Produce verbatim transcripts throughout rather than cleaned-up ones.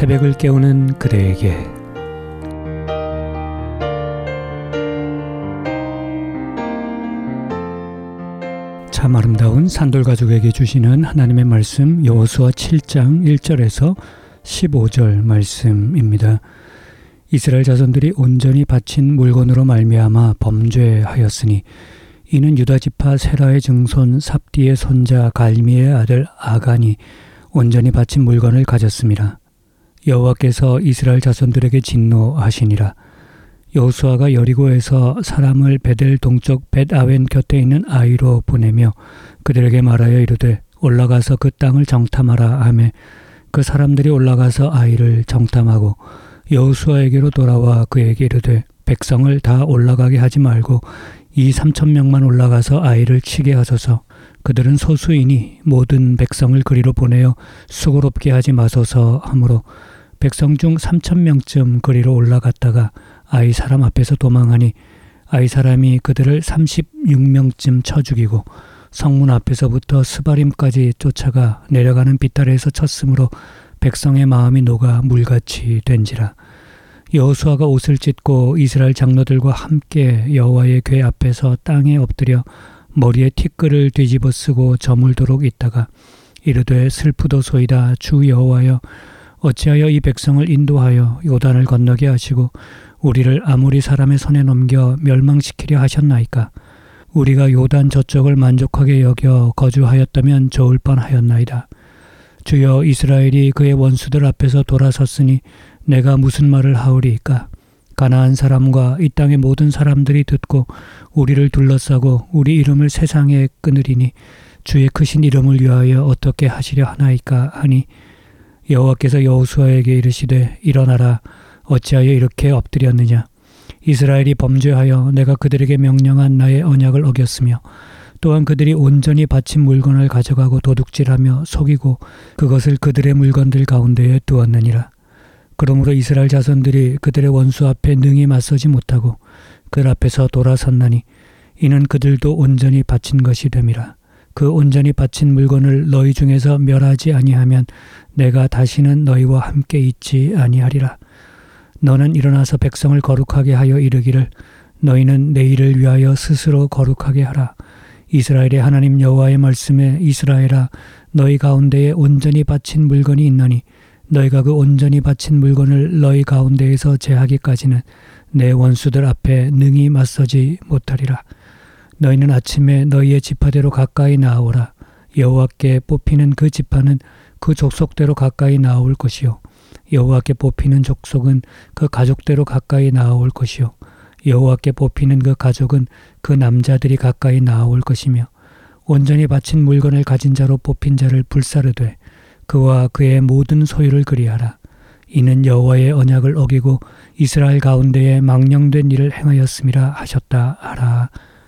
새벽을 깨우는 그대에게 참 아름다운 산돌가족에게 주시는 하나님의 말씀 여호수아 칠 장 일 절에서 십오 절 말씀입니다. 이스라엘 자손들이 온전히 바친 물건으로 말미암아 범죄하였으니 이는 유다 지파 세라의 증손 삽디의 손자 갈미의 아들 아간이 온전히 바친 물건을 가졌습니다. 여호와께서 이스라엘 자손들에게 진노하시니라. 여호수아가 여리고에서 사람을 베델 동쪽 벳아웬 곁에 있는 아이로 보내며 그들에게 말하여 이르되 올라가서 그 땅을 정탐하라 하매 그 사람들이 올라가서 아이를 정탐하고 여호수아에게로 돌아와 그에게 이르되 백성을 다 올라가게 하지 말고 이 삼천 명만 올라가서 아이를 치게 하소서. 그들은 소수이니 모든 백성을 그리로 보내어 수고롭게 하지 마소서 하므로 백성 중 삼천 명쯤 그리로 올라갔다가 아이 사람 앞에서 도망하니 아이 사람이 그들을 삼십육 명쯤 쳐 죽이고 성문 앞에서부터 스바림까지 쫓아가 내려가는 비탈에서 쳤으므로 백성의 마음이 녹아 물같이 된지라. 여호수아가 옷을 찢고 이스라엘 장로들과 함께 여호와의 궤 앞에서 땅에 엎드려 머리에 티끌을 뒤집어 쓰고 저물도록 있다가 이르되 슬프도소이다. 주 여호와여 어찌하여 이 백성을 인도하여 요단을 건너게 하시고 우리를 아모리 사람의 손에 넘겨 멸망시키려 하셨나이까. 우리가 요단 저쪽을 만족하게 여겨 거주하였다면 좋을 뻔하였나이다. 주여 이스라엘이 그의 원수들 앞에서 돌아섰으니 내가 무슨 말을 하오리이까. 가나안 사람과 이 땅의 모든 사람들이 듣고 우리를 둘러싸고 우리 이름을 세상에 끊으리니 주의 크신 이름을 위하여 어떻게 하시려 하나이까 하니 여호와께서 여호수아에게 이르시되 일어나라. 어찌하여 이렇게 엎드렸느냐. 이스라엘이 범죄하여 내가 그들에게 명령한 나의 언약을 어겼으며 또한 그들이 온전히 바친 물건을 가져가고 도둑질하며 속이고 그것을 그들의 물건들 가운데에 두었느니라. 그러므로 이스라엘 자손들이 그들의 원수 앞에 능히 맞서지 못하고 그들 앞에서 돌아섰나니 이는 그들도 온전히 바친 것이 됨이라. 그 온전히 바친 물건을 너희 중에서 멸하지 아니하면 내가 다시는 너희와 함께 있지 아니하리라. 너는 일어나서 백성을 거룩하게 하여 이르기를 너희는 내일을 위하여 스스로 거룩하게 하라. 이스라엘의 하나님 여호와의 말씀에 이스라엘아 너희 가운데에 온전히 바친 물건이 있나니 너희가 그 온전히 바친 물건을 너희 가운데에서 제하기까지는 내 원수들 앞에 능히 맞서지 못하리라. 너희는 아침에 너희의 지파대로 가까이 나아오라. 여호와께 뽑히는 그 지파는 그 족속대로 가까이 나아올 것이요 여호와께 뽑히는 족속은 그 가족대로 가까이 나아올 것이요 여호와께 뽑히는 그 가족은 그 남자들이 가까이 나아올 것이며 온전히 바친 물건을 가진 자로 뽑힌 자를 불사르되 그와 그의 모든 소유를 그리하라. 이는 여호와의 언약을 어기고 이스라엘 가운데에 망령된 일을 행하였음이라 하셨다 하라.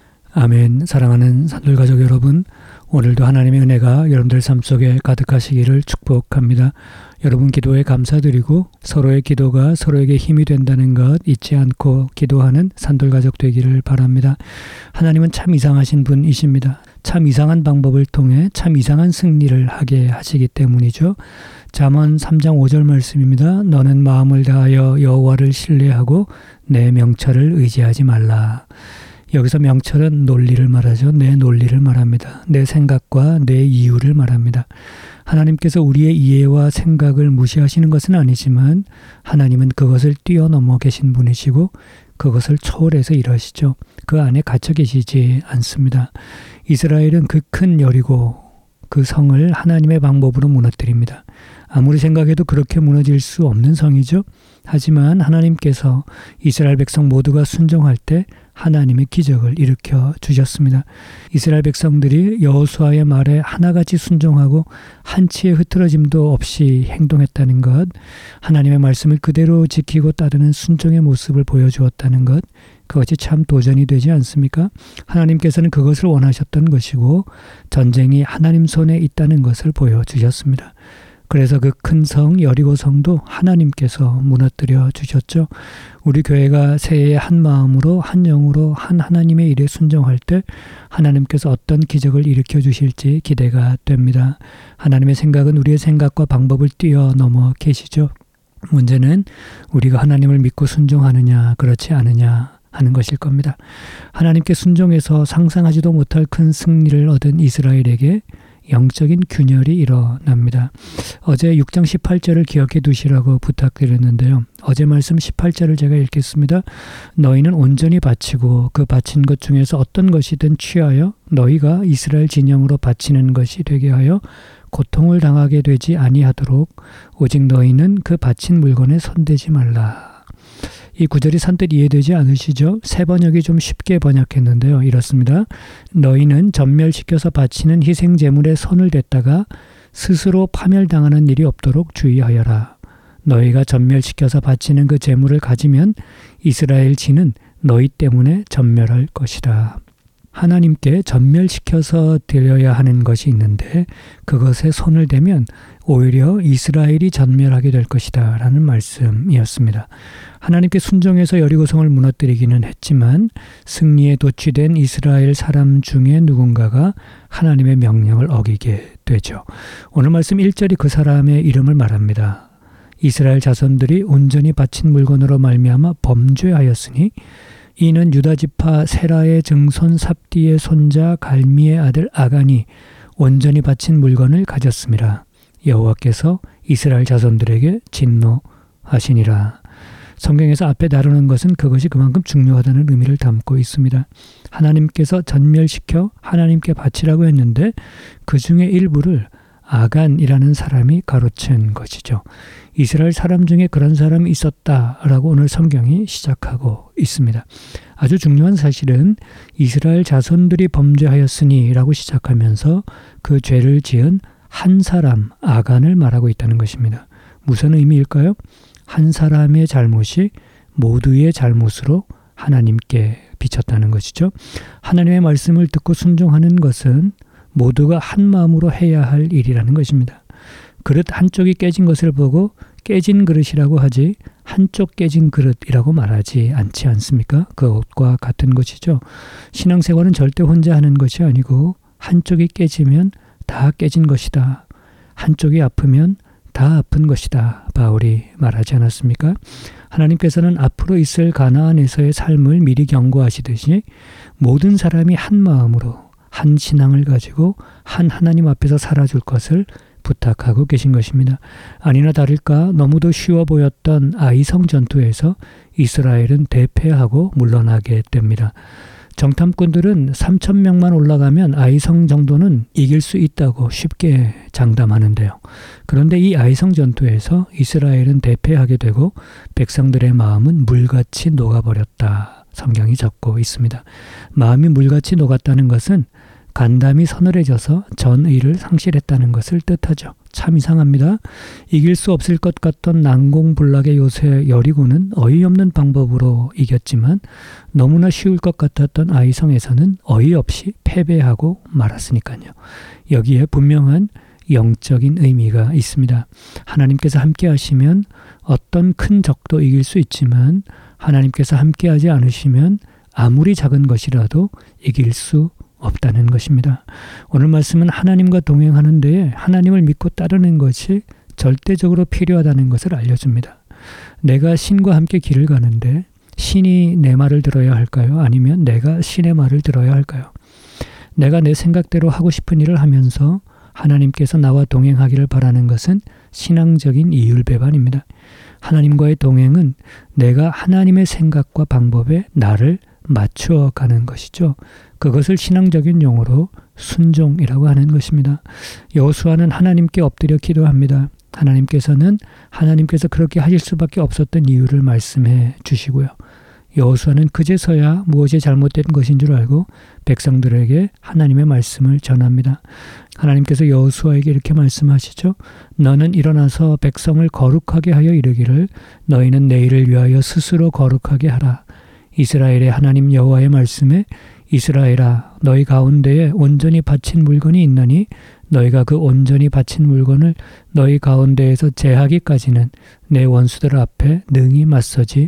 아멘. 사랑하는 산돌가족 여러분, 오늘도 하나님의 은혜가 여러분들 삶 속에 가득하시기를 축복합니다. 여러분 기도에 감사드리고 서로의 기도가 서로에게 힘이 된다는 것 잊지 않고 기도하는 산돌가족 되기를 바랍니다. 하나님은 참 이상하신 분이십니다. 참 이상한 방법을 통해 참 이상한 승리를 하게 하시기 때문이죠. 잠언 삼 장 오 절 말씀입니다. 너는 마음을 다하여 여호와를 신뢰하고 내 명철을 의지하지 말라. 여기서 명철은 논리를 말하죠. 내 논리를 말합니다. 내 생각과 내 이유를 말합니다. 하나님께서 우리의 이해와 생각을 무시하시는 것은 아니지만 하나님은 그것을 뛰어넘어 계신 분이시고 그것을 초월해서 일하시죠. 그 안에 갇혀 계시지 않습니다. 이스라엘은 그 큰 여리고 그 성을 하나님의 방법으로 무너뜨립니다. 아무리 생각해도 그렇게 무너질 수 없는 성이죠. 하지만 하나님께서 이스라엘 백성 모두가 순종할 때 하나님의 기적을 일으켜 주셨습니다. 이스라엘 백성들이 여호수아의 말에 하나같이 순종하고 한치의 흐트러짐도 없이 행동했다는 것, 하나님의 말씀을 그대로 지키고 따르는 순종의 모습을 보여주었다는 것, 그것이 참 도전이 되지 않습니까? 하나님께서는 그것을 원하셨던 것이고 전쟁이 하나님 손에 있다는 것을 보여주셨습니다. 그래서 그 큰 성 여리고 성도 하나님께서 무너뜨려 주셨죠. 우리 교회가 새해에 한 마음으로 한 영으로 한 하나님의 일에 순종할 때 하나님께서 어떤 기적을 일으켜 주실지 기대가 됩니다. 하나님의 생각은 우리의 생각과 방법을 뛰어넘어 계시죠. 문제는 우리가 하나님을 믿고 순종하느냐 그렇지 않느냐 하는 것일 겁니다. 하나님께 순종해서 상상하지도 못할 큰 승리를 얻은 이스라엘에게 영적인 균열이 일어납니다. 어제 육 장 십팔 절을 기억해 두시라고 부탁드렸는데요. 어제 말씀 십팔 절을 제가 읽겠습니다. 너희는 온전히 바치고 그 바친 것 중에서 어떤 것이든 취하여 너희가 이스라엘 진영으로 바치는 것이 되게 하여 고통을 당하게 되지 아니하도록 오직 너희는 그 바친 물건에 손대지 말라. 이 구절이 선뜻 이해되지 않으시죠? 새 번역이 좀 쉽게 번역했는데요. 이렇습니다. 너희는 전멸시켜서 바치는 희생 제물에 손을 댔다가 스스로 파멸당하는 일이 없도록 주의하여라. 너희가 전멸시켜서 바치는 그 제물을 가지면 이스라엘 진은 너희 때문에 전멸할 것이다. 하나님께 전멸시켜서 드려야 하는 것이 있는데 그것에 손을 대면 오히려 이스라엘이 전멸하게 될 것이다 라는 말씀이었습니다. 하나님께 순종해서 여리고성을 무너뜨리기는 했지만 승리에 도취된 이스라엘 사람 중에 누군가가 하나님의 명령을 어기게 되죠. 오늘 말씀 일 절이 그 사람의 이름을 말합니다. 이스라엘 자손들이 온전히 바친 물건으로 말미암아 범죄하였으니 이는 유다지파 세라의 증손 삽디의 손자 갈미의 아들 아간이 온전히 바친 물건을 가졌음이라. 여호와께서 이스라엘 자손들에게 진노하시니라. 성경에서 앞에 다루는 것은 그것이 그만큼 중요하다는 의미를 담고 있습니다. 하나님께서 전멸시켜 하나님께 바치라고 했는데 그 중에 일부를 아간이라는 사람이 가로챈 것이죠. 이스라엘 사람 중에 그런 사람이 있었다라고 오늘 성경이 시작하고 있습니다. 아주 중요한 사실은 이스라엘 자손들이 범죄하였으니 라고 시작하면서 그 죄를 지은 한 사람 아간을 말하고 있다는 것입니다. 무슨 의미일까요? 한 사람의 잘못이 모두의 잘못으로 하나님께 비쳤다는 것이죠. 하나님의 말씀을 듣고 순종하는 것은 모두가 한 마음으로 해야 할 일이라는 것입니다. 그릇 한쪽이 깨진 것을 보고 깨진 그릇이라고 하지 한쪽 깨진 그릇이라고 말하지 않지 않습니까? 그것과 같은 것이죠. 신앙생활은 절대 혼자 하는 것이 아니고 한쪽이 깨지면 다 깨진 것이다. 한쪽이 아프면 다 아픈 것이다. 바울이 말하지 않았습니까? 하나님께서는 앞으로 있을 가나안에서의 삶을 미리 경고하시듯이 모든 사람이 한 마음으로 한 신앙을 가지고 한 하나님 앞에서 살아줄 것을 부탁하고 계신 것입니다. 아니나 다를까 너무도 쉬워 보였던 아이성 전투에서 이스라엘은 대패하고 물러나게 됩니다. 정탐꾼들은 삼천 명만 올라가면 아이성 정도는 이길 수 있다고 쉽게 장담하는데요. 그런데 이 아이성 전투에서 이스라엘은 대패하게 되고 백성들의 마음은 물같이 녹아버렸다. 성경이 적고 있습니다. 마음이 물같이 녹았다는 것은 간담이 서늘해져서 전의를 상실했다는 것을 뜻하죠. 참 이상합니다. 이길 수 없을 것 같던 난공불락의 요새 여리고는 어이없는 방법으로 이겼지만 너무나 쉬울 것 같았던 아이성에서는 어이없이 패배하고 말았으니까요. 여기에 분명한 영적인 의미가 있습니다. 하나님께서 함께 하시면 어떤 큰 적도 이길 수 있지만 하나님께서 함께하지 않으시면 아무리 작은 것이라도 이길 수 없다는 것입니다. 오늘 말씀은 하나님과 동행하는 데에 하나님을 믿고 따르는 것이 절대적으로 필요하다는 것을 알려줍니다. 내가 신과 함께 길을 가는데 신이 내 말을 들어야 할까요? 아니면 내가 신의 말을 들어야 할까요? 내가 내 생각대로 하고 싶은 일을 하면서 하나님께서 나와 동행하기를 바라는 것은 신앙적인 이율배반입니다. 하나님과의 동행은 내가 하나님의 생각과 방법에 나를 맞추어 가는 것이죠. 그것을 신앙적인 용어로 순종이라고 하는 것입니다. 여호수아는 하나님께 엎드려 기도합니다. 하나님께서는 하나님께서 그렇게 하실 수밖에 없었던 이유를 말씀해 주시고요. 여호수아는 그제서야 무엇이 잘못된 것인 줄 알고 백성들에게 하나님의 말씀을 전합니다. 하나님께서 여호수아에게 이렇게 말씀하시죠. 너는 일어나서 백성을 거룩하게 하여 이르기를 너희는 내일을 위하여 스스로 거룩하게 하라. 이스라엘의 하나님 여호와의 말씀에 이스라엘아 너희 가운데에 온전히 바친 물건이 있나니 너희가 그 온전히 바친 물건을 너희 가운데에서 제하기까지는 내 원수들 앞에 능히 맞서지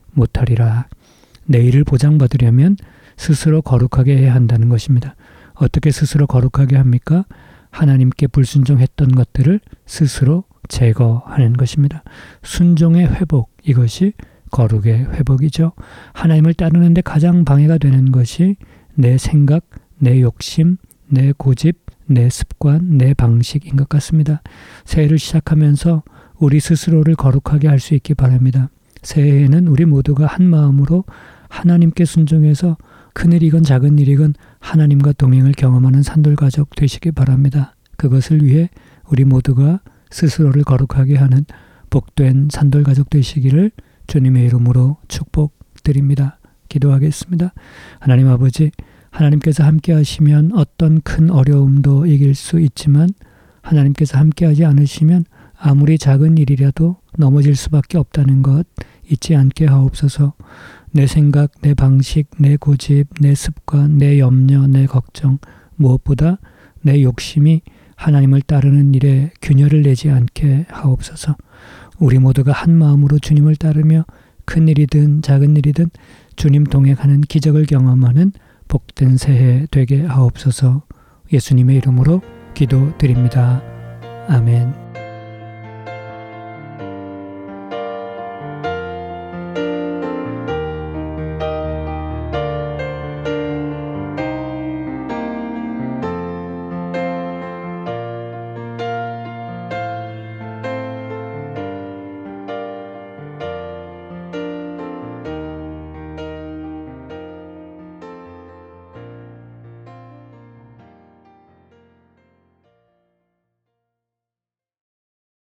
못하리라. 내일을 보장받으려면 스스로 거룩하게 해야 한다는 것입니다. 어떻게 스스로 거룩하게 합니까? 하나님께 불순종했던 것들을 스스로 제거하는 것입니다. 순종의 회복, 이것이 거룩의 회복이죠. 하나님을 따르는데 가장 방해가 되는 것이 내 생각, 내 욕심, 내 고집, 내 습관, 내 방식인 것 같습니다. 새해를 시작하면서 우리 스스로를 거룩하게 할 수 있기 바랍니다. 새해에는 우리 모두가 한 마음으로 하나님께 순종해서 큰일이건 작은 일이건 하나님과 동행을 경험하는 산돌가족 되시기 바랍니다. 그것을 위해 우리 모두가 스스로를 거룩하게 하는 복된 산돌가족 되시기를 주님의 이름으로 축복드립니다. 기도하겠습니다. 하나님 아버지, 하나님께서 함께 하시면 어떤 큰 어려움도 이길 수 있지만 하나님께서 함께 하지 않으시면 아무리 작은 일이라도 넘어질 수밖에 없다는 것 잊지 않게 하옵소서. 내 생각, 내 방식, 내 고집, 내 습관, 내 염려, 내 걱정, 무엇보다 내 욕심이 하나님을 따르는 일에 균열을 내지 않게 하옵소서. 우리 모두가 한 마음으로 주님을 따르며 큰 일이든 작은 일이든 주님 동행하는 기적을 경험하는 복된 새해 되게 하옵소서. 예수님의 이름으로 기도드립니다. 아멘.